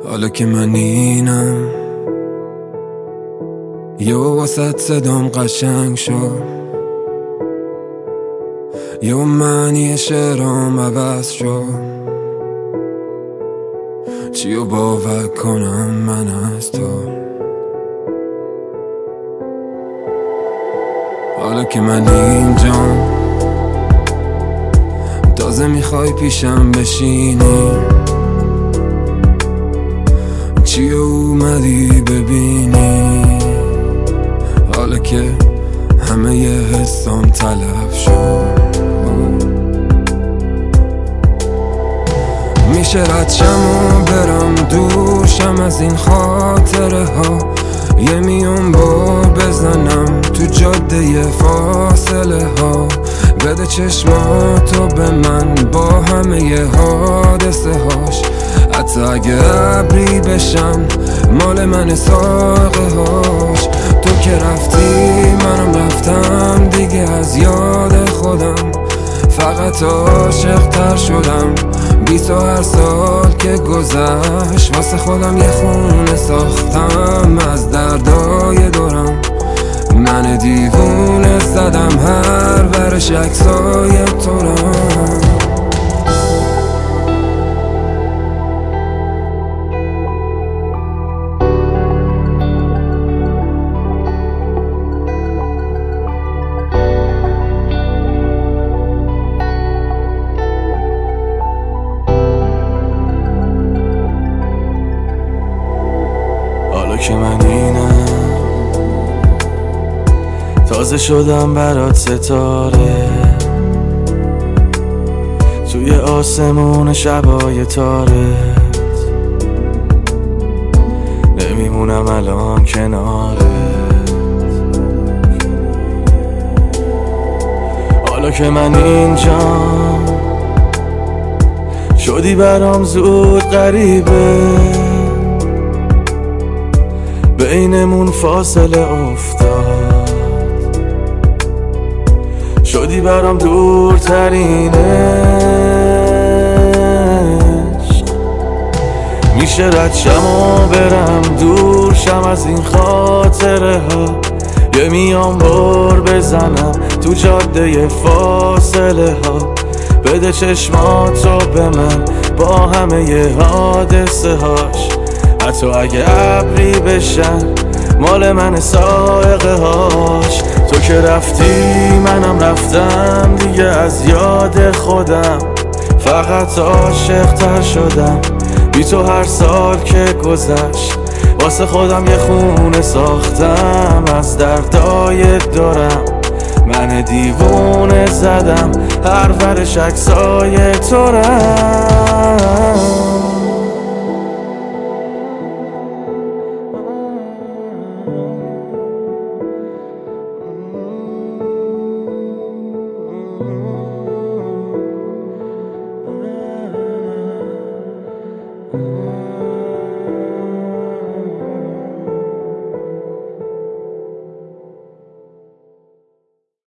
حالا که من اینم یه واسط صدام قشنگ شد، یه معنی شعرام عوض شد. چیو باور کنم من از تو؟ حالا که من اینجام تازه میخوای پیشم بشینی، چی اومدی ببینی؟ حالا که همه ی حسام تلف شد، میشه رد شم و برم دوشم از این خاطره ها، یه میون بار بزنم تو جاده فاصله ها. بده چشماتو به من با همه ی حادثه هاش، حتی اگه ابری بشن مال من ساقه هاش. تو که رفتی منم رفتم دیگه از یاد خودم، فقط عاشق تر شدم بی تو. هر سال که گذشت واسه خودم یه خونه ساختم از دردای دورم. من دیوونه زدم هر ورش عکسای تو را. حالا که من اینم تازه شدم برات ستاره، توی آسمون شبای تارت نمیمونم الان کنارت. حالا که من اینجام شدی برام زود غریبه، بینمون فاصله افتاد، شدی برام دورترین عشق. میشه رد شم و برم دور شم از این خاطره ها، یه میام بار بزنم تو جاده فاصله ها. بده چشماتو به من با همه ی حادثه هاش، حتی اگه ابری بشن مال من سائقه هاش. تو که رفتی منم رفتم دیگه از یاد خودم، فقط عاشق تر شدم بی تو. هر سال که گذشت واسه خودم یه خونه ساختم از دردای دورم. من دیوونه زدم هر ورش عکسای تو را.